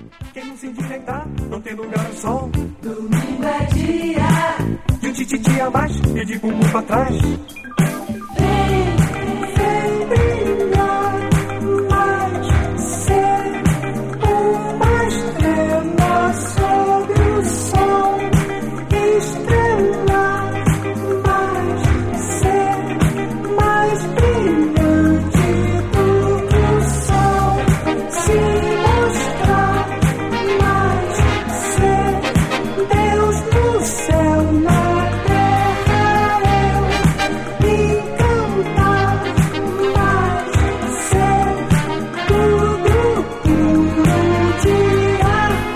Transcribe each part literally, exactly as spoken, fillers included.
Quem não se endireitar, não tem lugar ao sol. Domingo é dia de um tititi a mais e de bumbum pra trás. Vem, vem brilhar mais, ser uma estrela sobre o sol. Estrela mais, ser mais brilhante do que o sol. Se mostrar mais, ser Deus no céu, na terra eu. E cantar mais, ser tudo, tudo dia.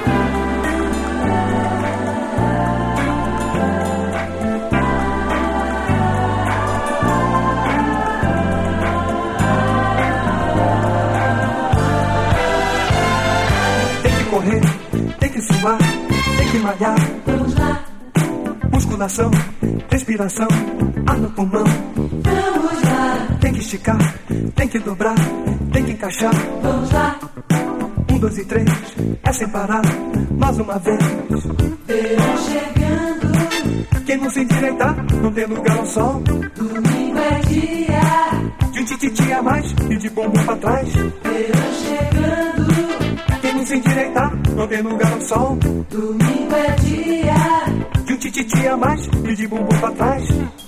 Tem que correr, tem que suar, tem que malhar. Vamos lá, Musculação, respiração, ar no pulmão. vamos lá, Tem que esticar, tem que dobrar, tem que encaixar. vamos lá. Um, dois e três, é sem parar, mais uma vez. Verão chegando, Quem não se endireitar, não tem lugar ao sol. domingo é dia. De um tititi a mais e de bumbum pra trás. Verão chegando, Quem não se endireitar, não tem lugar ao sol. domingo é dia. De um tititi a mais e de bumbum pra trás.